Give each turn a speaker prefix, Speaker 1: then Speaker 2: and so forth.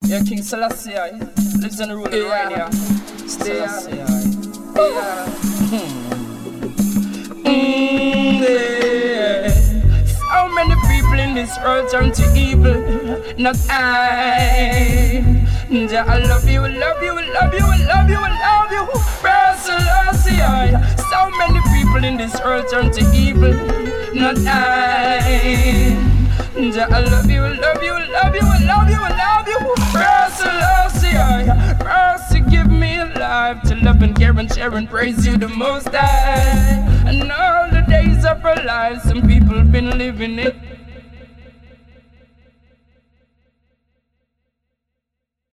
Speaker 1: Yeah, King Selassie, lives and rule the rain, yeah. Stay, yeah. So many people in this world turn to evil, not I. Yeah, I love you, love you, love you, love you, love you, Selassie. So many people in this world turn to evil, not I. Yeah, I love you, love you, love you, love you, love you, Selassie. Mercy, give me a life to love and care and share and praise you the most high. And all the days of our lives, some people been living it